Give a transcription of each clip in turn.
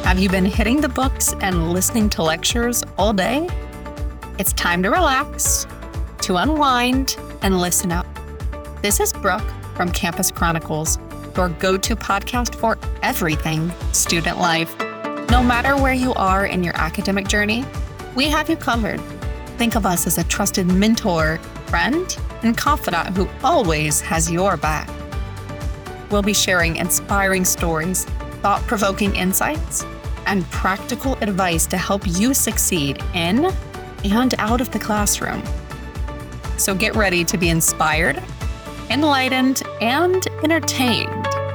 Have you been hitting the books and listening to lectures all day? It's time to relax, to unwind, and listen up. This is Brooke from Campus Chronicles, your go-to podcast for everything student life. No matter where you are in your academic journey, we have you covered. Think of us as a trusted mentor, friend, and confidant who always has your back. We'll be sharing inspiring stories, thought-provoking insights, and practical advice to help you succeed in and out of the classroom. So get ready to be inspired, enlightened, and entertained.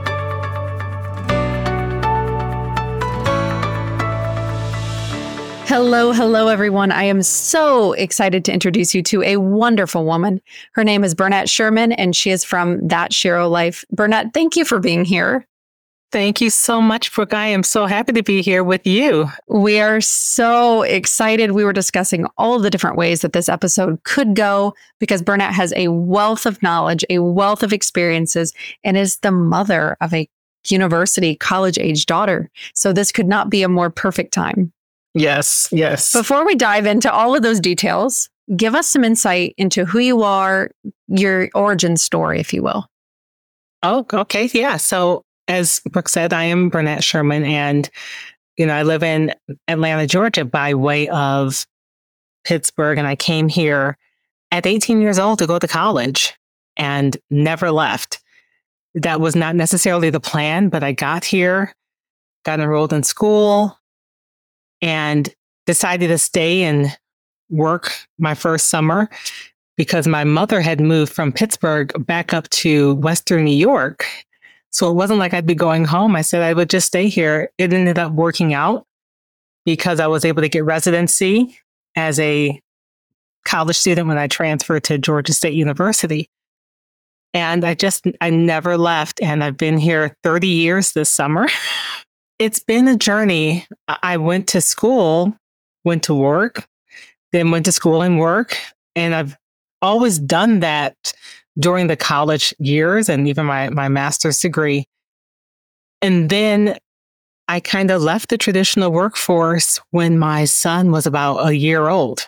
Hello, everyone. I am so excited to introduce you to a wonderful woman. Her name is Bernadette Sherman, and she is from That Shero Life. Bernadette, thank you for being here. Thank you so much, Brooke. I am so happy to be here with you. We are so excited. We were discussing all of the different ways that this episode could go because Bernadette has a wealth of knowledge, a wealth of experiences, and is the mother of a university college-age daughter. So this could not be a more perfect time. Yes. Before we dive into all of those details, give us some insight into who you are, your origin story, if you will. Oh, okay. Yeah. So as Brooke said, I am Bernadette Sherman, and, I live in Atlanta, Georgia by way of Pittsburgh. And I came here at 18 years old to go to college and never left. That was not necessarily the plan, but I got here, got enrolled in school, and decided to stay and work my first summer because my mother had moved from Pittsburgh back up to Western New York. So it wasn't like I'd be going home. I said I would just stay here. It ended up working out because I was able to get residency as a college student when I transferred to Georgia State University. And I never left. And I've been here 30 years this summer. It's been a journey. I went to school, went to work, then went to school and work. And I've always done that during the college years and even my master's degree. And then I kind of left the traditional workforce when my son was about a year old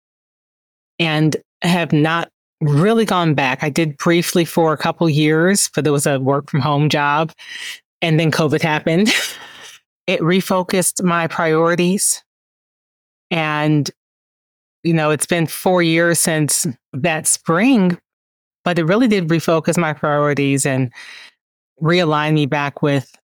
and have not really gone back. I did briefly for a couple years, but it was a work from home job. And then COVID happened. It refocused my priorities. And, it's been 4 years since that spring, but it really did refocus my priorities and realign me back with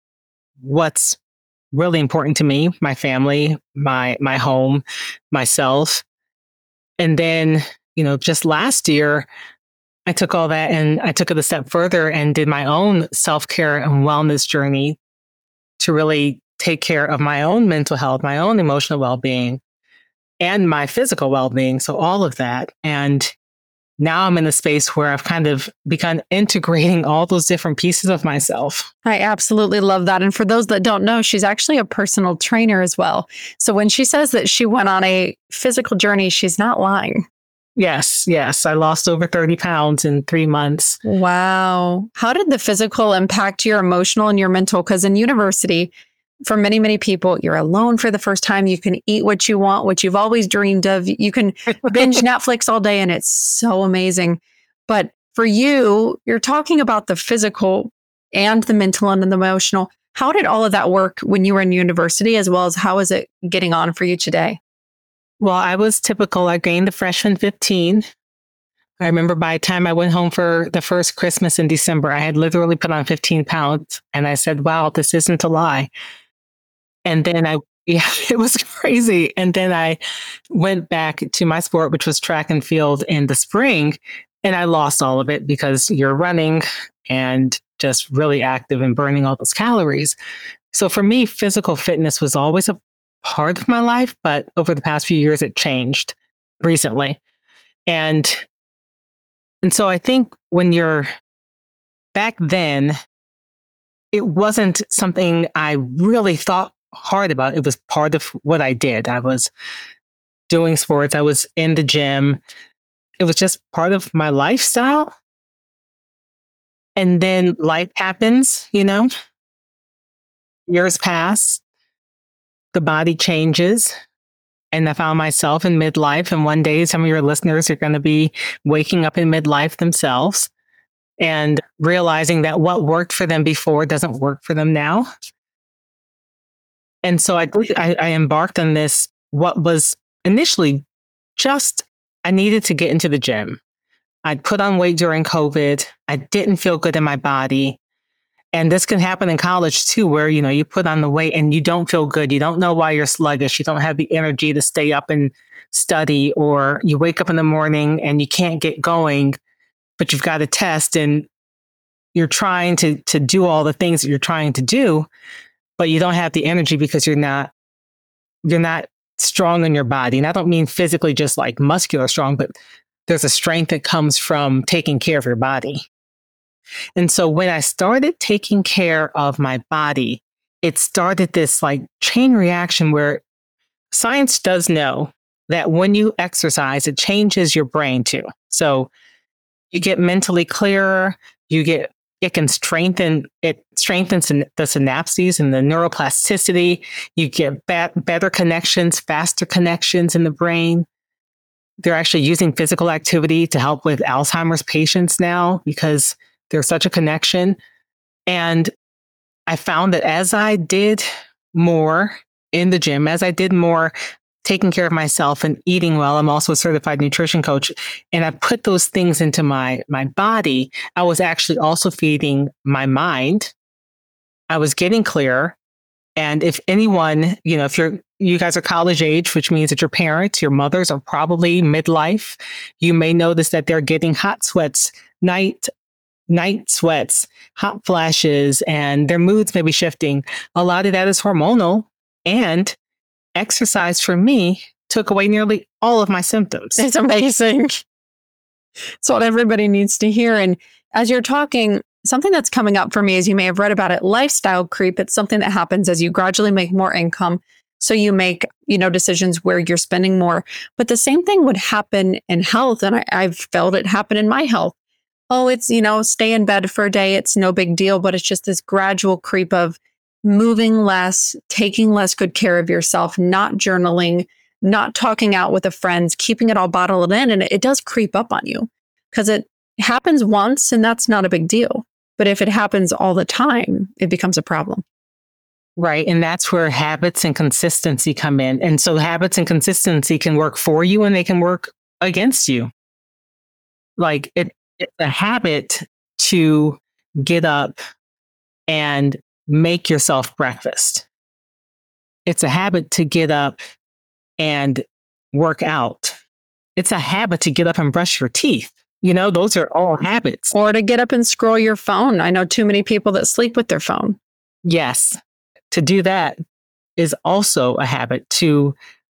what's really important to me, my family, my home, myself. And then, just last year, I took all that and I took it a step further and did my own self-care and wellness journey to really take care of my own mental health, my own emotional well-being, and my physical well-being. So all of that. And now I'm in a space where I've kind of begun integrating all those different pieces of myself. I absolutely love that. And for those that don't know, she's actually a personal trainer as well. So when she says that she went on a physical journey, she's not lying. Yes. I lost over 30 pounds in 3 months. Wow. How did the physical impact your emotional and your mental? Because in university, for many, many people, you're alone for the first time. You can eat what you want, what you've always dreamed of. You can binge Netflix all day, and it's so amazing. But for you, you're talking about the physical and the mental and the emotional. How did all of that work when you were in university, as well as how is it getting on for you today? Well, I was typical. I gained the freshman 15. I remember by the time I went home for the first Christmas in December, I had literally put on 15 pounds. And I said, wow, this isn't a lie. And then it was crazy. And then I went back to my sport, which was track and field in the spring. And I lost all of it because you're running and just really active and burning all those calories. So for me, physical fitness was always a part of my life, but over the past few years, it changed recently. And so I think when you're back then, it wasn't something I really thought hard about. It was part of what I did. I was doing sports. I was in the gym. It was just part of my lifestyle. And then life happens, years pass. the body changes. And I found myself in midlife. And one day, some of your listeners are going to be waking up in midlife themselves and realizing that what worked for them before doesn't work for them now. And so I embarked on this, what was initially just, I needed to get into the gym. I'd put on weight during COVID. I didn't feel good in my body. And this can happen in college too, where, you put on the weight and you don't feel good. You don't know why you're sluggish. You don't have the energy to stay up and study, or you wake up in the morning and you can't get going, but you've got a test and you're trying to do all the things that you're trying to do, but you don't have the energy because you're not strong in your body. And I don't mean physically just like muscular strong, but there's a strength that comes from taking care of your body. And so when I started taking care of my body, it started this like chain reaction where science does know that when you exercise, it changes your brain too. So you get mentally clearer, it strengthens the synapses and the neuroplasticity. You get better connections, faster connections in the brain. They're actually using physical activity to help with Alzheimer's patients now because there's such a connection. And I found that as I did more in the gym, as I did more taking care of myself and eating well, I'm also a certified nutrition coach, and I put those things into my body, I was actually also feeding my mind. I was getting clearer. And if anyone, if you guys are college age, which means that your parents, your mothers are probably midlife, you may notice that they're getting hot sweats, night sweats, hot flashes, and their moods may be shifting. A lot of that is hormonal, and exercise for me took away nearly all of my symptoms. It's amazing. It's what everybody needs to hear. And as you're talking, something that's coming up for me, as you may have read about it, lifestyle creep. It's something that happens as you gradually make more income. So you make, decisions where you're spending more. But the same thing would happen in health. And I've felt it happen in my health. Oh, it's, stay in bed for a day. It's no big deal. But it's just this gradual creep of moving less, taking less good care of yourself, not journaling, not talking out with the friends, keeping it all bottled in. And it does creep up on you because it happens once and that's not a big deal. But if it happens all the time, it becomes a problem. Right. And that's where habits and consistency come in. And so habits and consistency can work for you and they can work against you. Like it's a habit to get up and make yourself breakfast. It's a habit to get up and work out. It's a habit to get up and brush your teeth. Those are all habits. Or to get up and scroll your phone. I know too many people that sleep with their phone. Yes. To do that is also a habit. To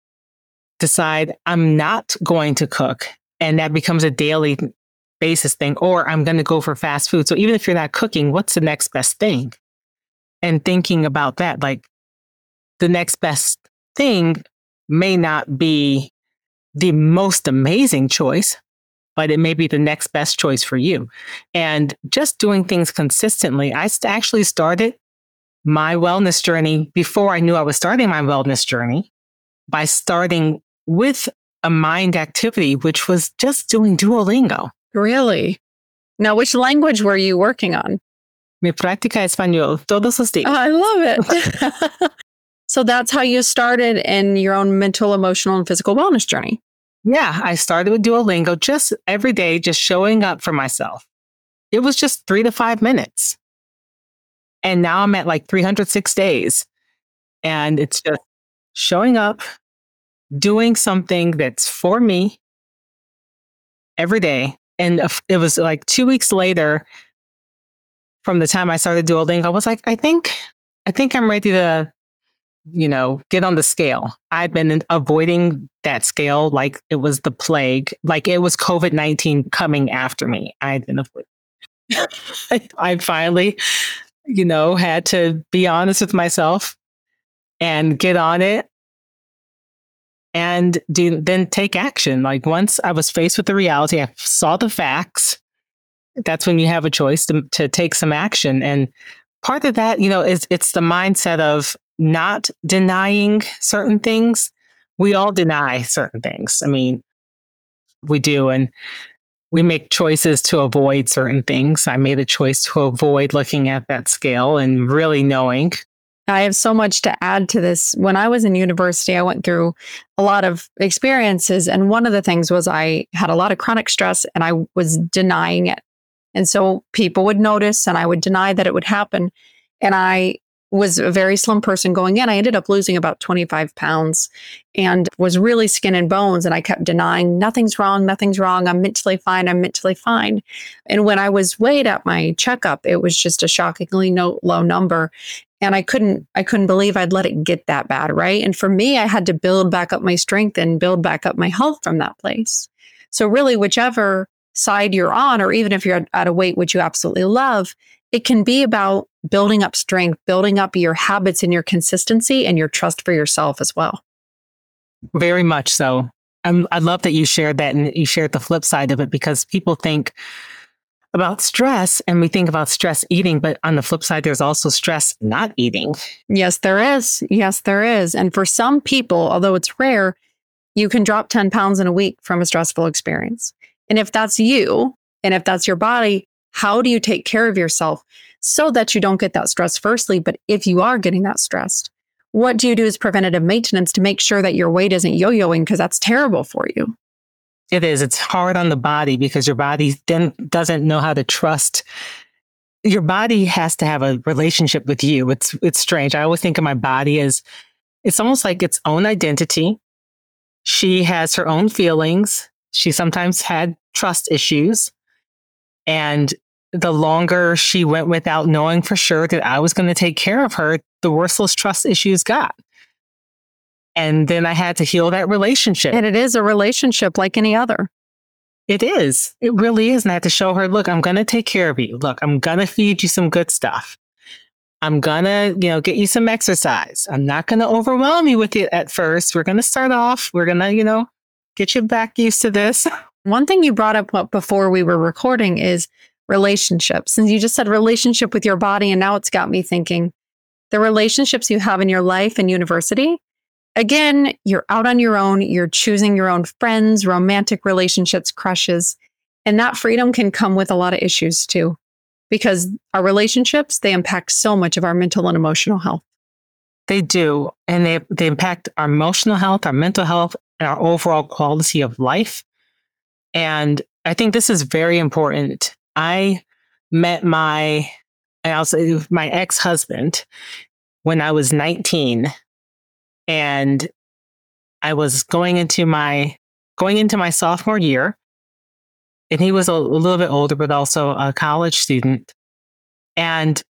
decide I'm not going to cook, and that becomes a daily basis thing, or I'm going to go for fast food. So even if you're not cooking, what's the next best thing? And thinking about that, like the next best thing may not be the most amazing choice, but it may be the next best choice for you. And just doing things consistently. I actually started my wellness journey before I knew I was starting my wellness journey by starting with a mind activity, which was just doing Duolingo. Really? Now, which language were you working on? Mi práctica español todos los días. Oh, I love it. So that's how you started in your own mental, emotional, and physical wellness journey. Yeah, I started with Duolingo just every day, just showing up for myself. It was just 3 to 5 minutes. And now I'm at like 306 days. And it's just showing up, doing something that's for me every day. And it was like 2 weeks later from the time I started Duolingo, I was like, I think I'm ready to, get on the scale. I'd been avoiding that scale like it was the plague, like it was COVID-19 coming after me. I'd been avoiding. I finally, had to be honest with myself and get on it and then take action. Like once I was faced with the reality, I saw the facts. That's when you have a choice to take some action. And part of that, it's the mindset of not denying certain things. We all deny certain things. I mean, we do. And we make choices to avoid certain things. I made a choice to avoid looking at that scale and really knowing. I have so much to add to this. When I was in university, I went through a lot of experiences. And one of the things was I had a lot of chronic stress and I was denying it. And so people would notice and I would deny that it would happen. And I was a very slim person going in. I ended up losing about 25 pounds and was really skin and bones. And I kept denying nothing's wrong. Nothing's wrong. I'm mentally fine. I'm mentally fine. And when I was weighed at my checkup, it was just a shockingly low number. And I couldn't believe I'd let it get that bad. Right. And for me, I had to build back up my strength and build back up my health from that place. So really, whichever side you're on, or even if you're at a weight which you absolutely love, it can be about building up strength, building up your habits and your consistency and your trust for yourself as well. Very much so. I love that you shared that and you shared the flip side of it, because people think about stress and we think about stress eating, but on the flip side, there's also stress not eating. Yes, there is. Yes, there is. And for some people, although it's rare, you can drop 10 pounds in a week from a stressful experience. And if that's you, and if that's your body, how do you take care of yourself so that you don't get that stress firstly? But if you are getting that stressed, what do you do as preventative maintenance to make sure that your weight isn't yo-yoing? Because that's terrible for you. It is. It's hard on the body because your body then doesn't know how to trust. Your body has to have a relationship with you. It's strange. I always think of my body as it's almost like its own identity. She has her own feelings. She sometimes had trust issues. And the longer she went without knowing for sure that I was going to take care of her, the worse those trust issues got. And then I had to heal that relationship. And it is a relationship like any other. It is. It really is. And I had to show her, look, I'm going to take care of you. Look, I'm going to feed you some good stuff. I'm going to, get you some exercise. I'm not going to overwhelm you with it at first. We're going to start off. We're going to, get you back used to this. One thing you brought up before we were recording is relationships. And you just said relationship with your body. And now it's got me thinking the relationships you have in your life and university. Again, you're out on your own. You're choosing your own friends, romantic relationships, crushes. And that freedom can come with a lot of issues too, because our relationships, they impact so much of our mental and emotional health. They do. And they impact our emotional health, our mental health, and our overall quality of life. And I think this is very important. I met my ex-husband when I was 19, and I was going into my sophomore year, and he was a little bit older, but also a college student. And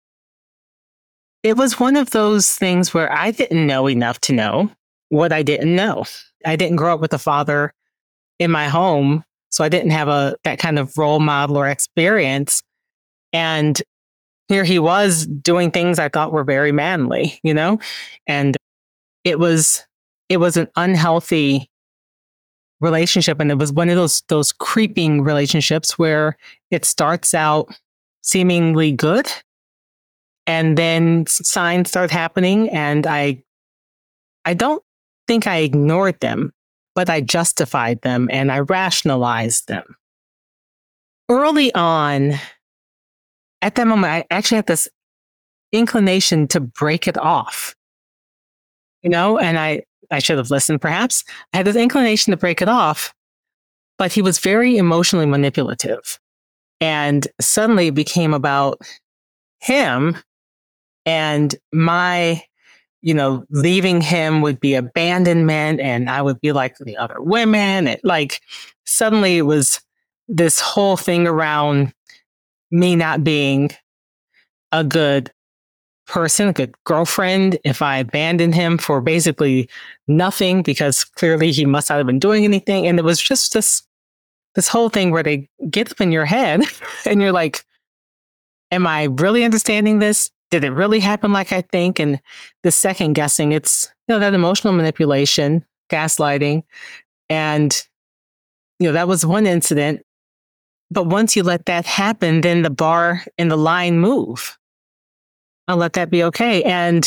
it was one of those things where I didn't know enough to know what I didn't know. I didn't grow up with a father in my home, so I didn't have that kind of role model or experience. And here he was doing things I thought were very manly, and it was an unhealthy relationship. And it was one of those creeping relationships where it starts out seemingly good, and then signs start happening. And I don't think I ignored them, but I justified them and I rationalized them. Early on, at that moment, I actually had this inclination to break it off, and I should have listened perhaps. I had this inclination to break it off, but he was very emotionally manipulative. And suddenly it became about him, and my leaving him would be abandonment, and I would be like the other women. Suddenly it was this whole thing around me not being a good person, a good girlfriend, if I abandoned him for basically nothing, because clearly he must not have been doing anything. And it was just this whole thing where they get up in your head and you're like, am I really understanding this? Did it really happen like I think? And the second guessing, it's, that emotional manipulation, gaslighting. And, that was one incident. But once you let that happen, then the bar and the line move. I'll let that be okay. And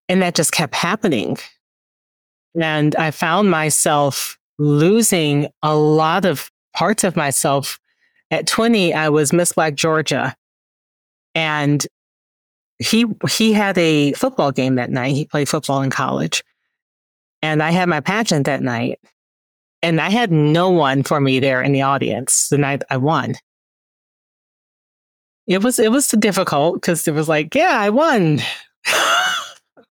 And that just kept happening. And I found myself losing a lot of parts of myself. At 20, I was Miss Black Georgia. And he had a football game that night. He played football in college. And I had my pageant that night. And I had no one for me there in the audience the night I won. It was difficult because it was like, yeah, I won. I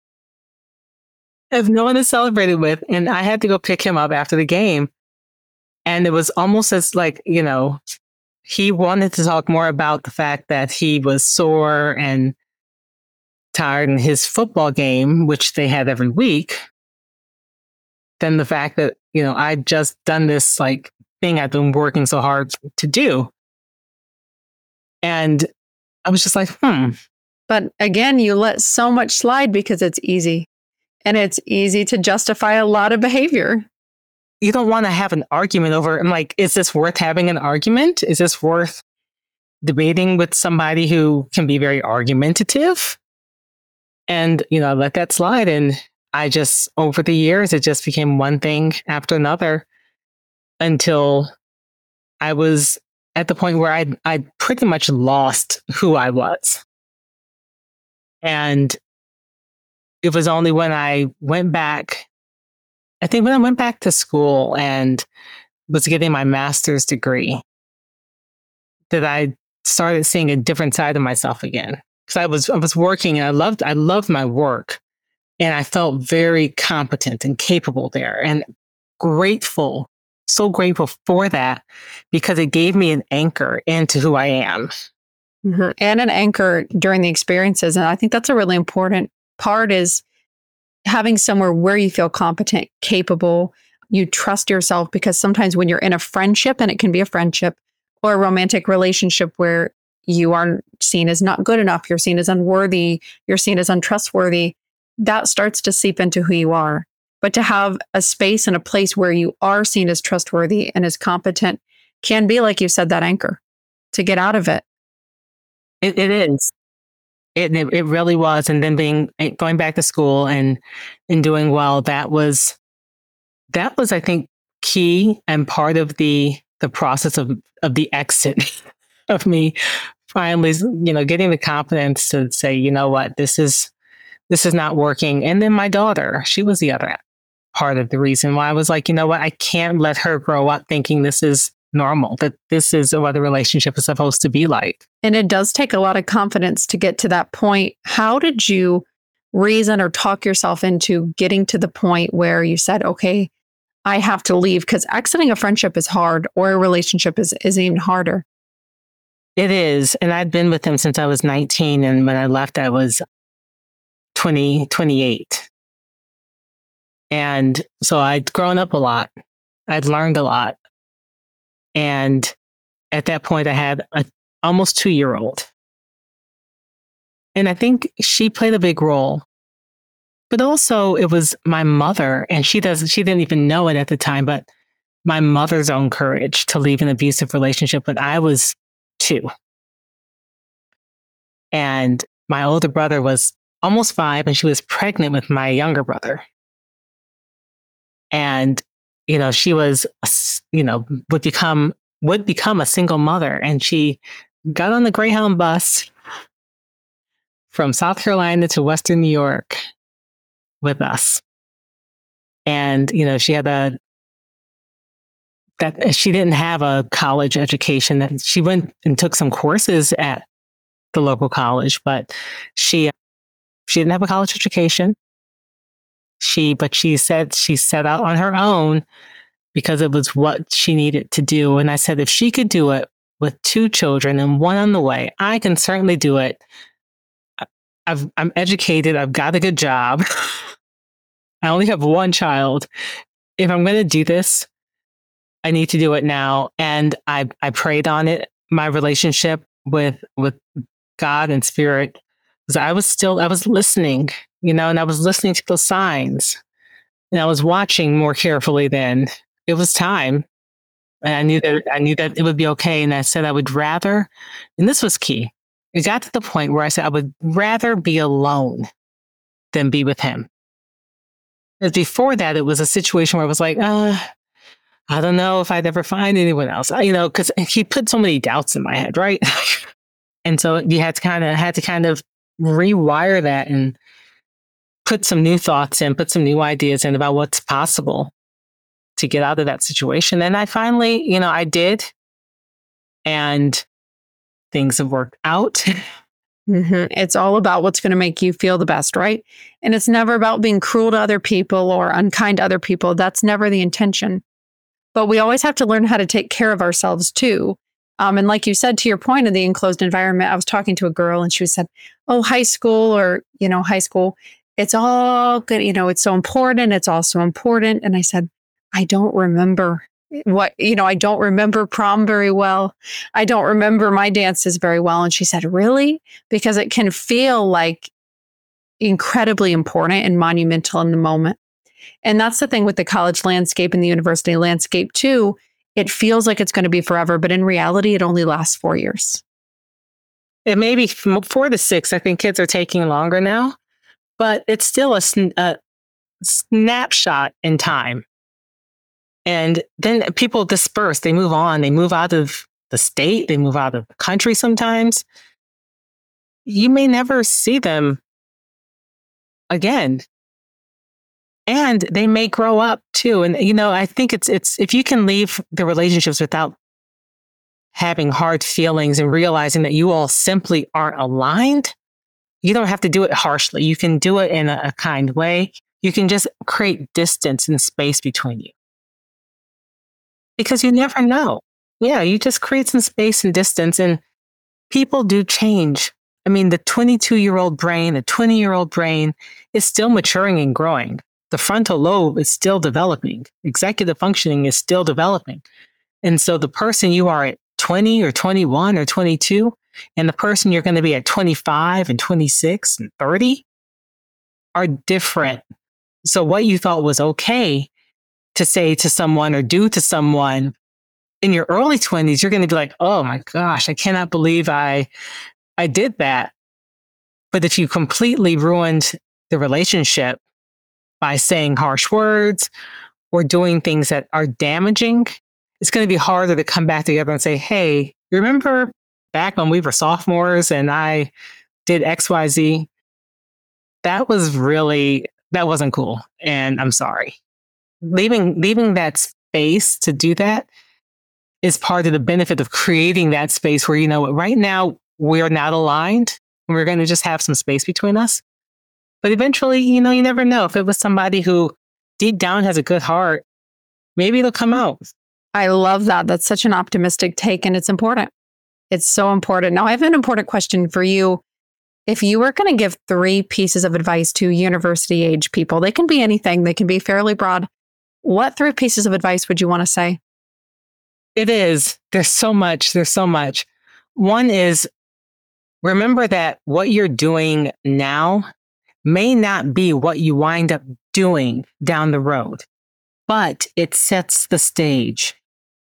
have no one to celebrate it with. And I had to go pick him up after the game. And it was almost as like, he wanted to talk more about the fact that he was sore and tired in his football game, which they had every week, than the fact that, I'd just done this like thing I've been working so hard to do. And I was just like, But again, you let so much slide because it's easy. And it's easy to justify a lot of behavior. You don't want to have an argument over, I'm like, is this worth having an argument? Is this worth debating with somebody who can be very argumentative? And, I let that slide. And I just, over the years, it just became one thing after another until I was at the point where I pretty much lost who I was. And it was only when I went back, I think when I went back to school and was getting my master's degree, that I started seeing a different side of myself again. Because I was working and I loved my work. And I felt very competent and capable there and grateful, so grateful for that because it gave me an anchor into who I am. Mm-hmm. And an anchor during the experiences. And I think that's a really important part is having somewhere where you feel competent, capable, you trust yourself, because sometimes when you're in a friendship, and it can be a friendship or a romantic relationship where you are seen as not good enough, you're seen as unworthy, you're seen as untrustworthy, that starts to seep into who you are. But to have a space and a place where you are seen as trustworthy and as competent can be, like you said, that anchor to get out of it. It is. It really was. And then going back to school and doing well, that was, I think, key and part of the process of the exit of me finally, getting the confidence to say, you know what, this is not working. And then my daughter, she was the other part of the reason why I was like, you know what, I can't let her grow up thinking this is normal, that this is what a relationship is supposed to be like. And it does take a lot of confidence to get to that point. How did you reason or talk yourself into getting to the point where you said, okay, I have to leave? Because exiting a friendship is hard, or a relationship is even harder. It is. And I'd been with him since I was 19. And when I left, I was 28. And so I'd grown up a lot. I'd learned a lot. And at that point, I had an almost 2-year-old. And I think she played a big role. But also it was my mother, and she didn't even know it at the time, but my mother's own courage to leave an abusive relationship when I was 2. And my older brother was almost 5, and she was pregnant with my younger brother. And, she was, would become a single mother. And she got on the Greyhound bus from South Carolina to Western New York with us. And, she had she didn't have a college education. That she went and took some courses at the local college, but she didn't have a college education. But she said she set out on her own because it was what she needed to do. And I said, if she could do it with 2 children and 1 on the way, I can certainly do it. I'm educated. I've got a good job. I only have 1 child. If I'm going to do this, I need to do it now. And I prayed on it. My relationship with God and spirit, because I was listening, and I was listening to those signs, and I was watching more carefully then. It was time. And I knew that it would be okay. And I said, I would rather, and this was key. It got to the point where I said, I would rather be alone than be with him. Because before that, it was a situation where I was like, I don't know if I'd ever find anyone else, because he put so many doubts in my head, right? And so you had to kind of rewire that and put some new thoughts in, put some new ideas in about what's possible to get out of that situation. And I finally, I did, and things have worked out. It's all about what's going to make you feel the best, right? And it's never about being cruel to other people or unkind to other people. That's never the intention. But we always have to learn how to take care of ourselves too. And like you said, to your point of the enclosed environment, I was talking to a girl and she said, oh, high school, it's all good. It's so important. It's also important. And I said, I don't remember I don't remember prom very well. I don't remember my dances very well. And she said, really? Because it can feel like incredibly important and monumental in the moment. And that's the thing with the college landscape and the university landscape too. It feels like it's going to be forever, but in reality, it only lasts 4 years. It may be 4 to 6. I think kids are taking longer now, but it's still a snapshot in time. And then people disperse. They move on. They move out of the state. They move out of the country sometimes. You may never see them again. And they may grow up too. And, I think it's if you can leave the relationships without having hard feelings and realizing that you all simply aren't aligned, you don't have to do it harshly. You can do it in a kind way. You can just create distance and space between you. Because you never know. Yeah, you just create some space and distance, and people do change. I mean, the 22-year-old brain, the 20-year-old brain is still maturing and growing. The frontal lobe is still developing. Executive functioning is still developing. And so the person you are at 20 or 21 or 22, and the person you're going to be at 25 and 26 and 30 are different. So what you thought was okay to say to someone or do to someone in your early 20s, you're going to be like, oh my gosh, I cannot believe I did that. But if you completely ruined the relationship by saying harsh words or doing things that are damaging, it's going to be harder to come back together and say, hey, remember back when we were sophomores and I did XYZ? That wasn't cool. And I'm sorry. Leaving that space to do that is part of the benefit of creating that space where, right now we're not aligned and we're going to just have some space between us. But eventually, you never know. If it was somebody who deep down has a good heart, maybe it'll come out. I love that. That's such an optimistic take, and it's important. It's so important. Now, I have an important question for you. If you were going to give 3 pieces of advice to university age people, they can be anything. They can be fairly broad. What 3 pieces of advice would you want to say? It is. There's so much. One is, remember that what you're doing now may not be what you wind up doing down the road, but it sets the stage.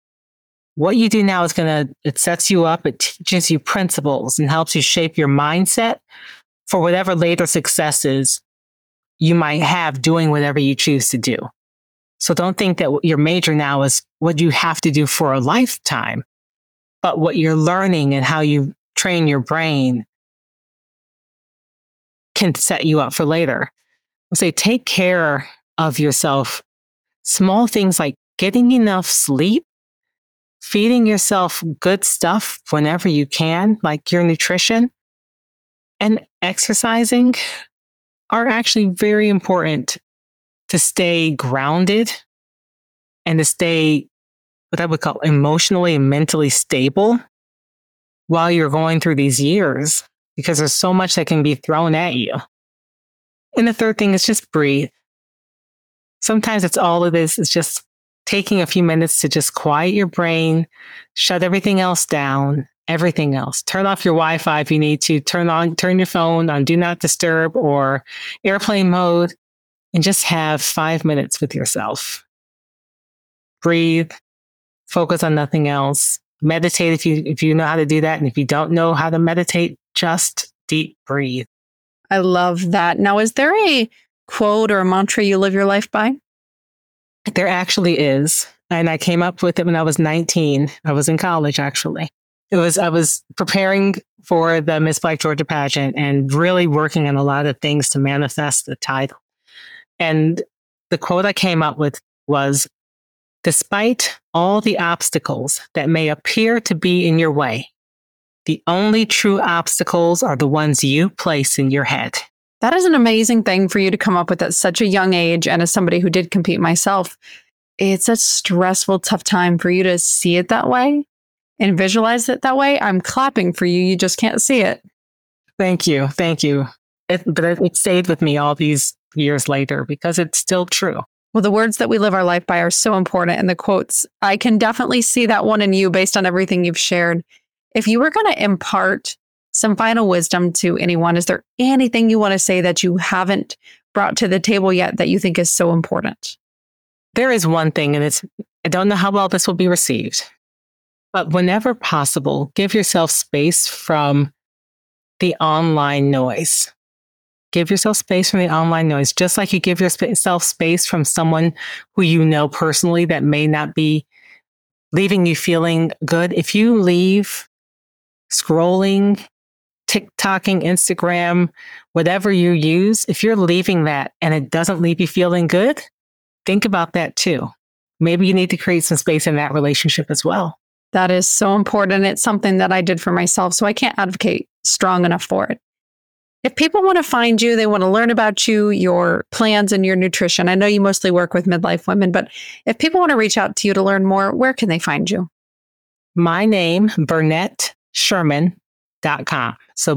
What you do now it sets you up, it teaches you principles and helps you shape your mindset for whatever later successes you might have doing whatever you choose to do. So don't think that your major now is what you have to do for a lifetime, but what you're learning and how you train your brain can set you up for later. I'll say, take care of yourself. Small things like getting enough sleep, feeding yourself good stuff whenever you can, like your nutrition, and exercising are actually very important to stay grounded and to stay what I would call emotionally and mentally stable while you're going through these years, because there's so much that can be thrown at you. And the third thing is just breathe. Sometimes it's all it is. It's just taking a few minutes to just quiet your brain, shut everything else down, everything else. Turn off your Wi-Fi if you need to. Turn your phone on Do Not Disturb or airplane mode, and just have 5 minutes with yourself. Breathe. Focus on nothing else. Meditate if you know how to do that. And if you don't know how to meditate, just deep breathe. I love that. Now, is there a quote or a mantra you live your life by? There actually is. And I came up with it when I was 19. I was in college, actually. I was preparing for the Miss Black Georgia pageant and really working on a lot of things to manifest the title. And the quote I came up with was, despite all the obstacles that may appear to be in your way, the only true obstacles are the ones you place in your head. That is an amazing thing for you to come up with at such a young age. And as somebody who did compete myself, it's a stressful, tough time for you to see it that way and visualize it that way. I'm clapping for you. You just can't see it. Thank you. Thank you. But it stayed with me all these years later because it's still true. Well, the words that we live our life by are so important. And the quotes, I can definitely see that one in you based on everything you've shared. If you were going to impart some final wisdom to anyone, is there anything you want to say that you haven't brought to the table yet that you think is so important? There is one thing, and I don't know how well this will be received, but whenever possible, give yourself space from the online noise. Give yourself space from the online noise, just like you give yourself space from someone who you know personally that may not be leaving you feeling good. If you leave scrolling, TikToking, Instagram, whatever you use, if you're leaving that and it doesn't leave you feeling good, think about that too. Maybe you need to create some space in that relationship as well. That is so important. It's something that I did for myself, so I can't advocate strong enough for it. If people want to find you, they want to learn about you, your plans and your nutrition. I know you mostly work with midlife women, but if people want to reach out to you to learn more, where can they find you? My name, BurnettSherman.com. So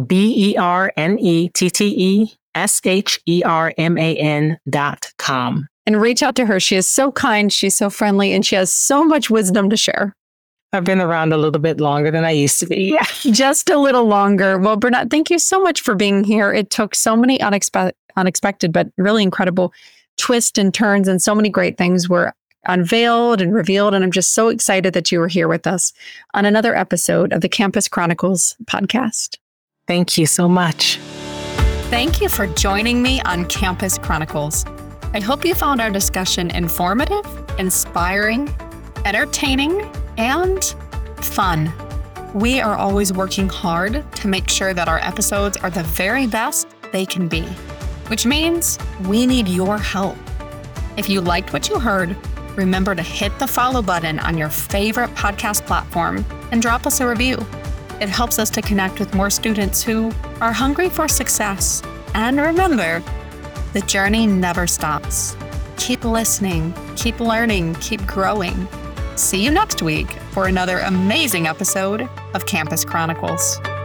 BurnettSherman.com. And reach out to her. She is so kind. She's so friendly, and she has so much wisdom to share. I've been around a little bit longer than I used to be. Yeah. Just a little longer. Well, Burnett, thank you so much for being here. It took so many unexpected, but really incredible twists and turns, and so many great things were unveiled and revealed. And I'm just so excited that you were here with us on another episode of the Campus Chronicles podcast. Thank you so much. Thank you for joining me on Campus Chronicles. I hope you found our discussion informative, inspiring, entertaining, and fun. We are always working hard to make sure that our episodes are the very best they can be, which means we need your help. If you liked what you heard, remember to hit the follow button on your favorite podcast platform and drop us a review. It helps us to connect with more students who are hungry for success. And remember, the journey never stops. Keep listening, keep learning, keep growing. See you next week for another amazing episode of Campus Chronicles.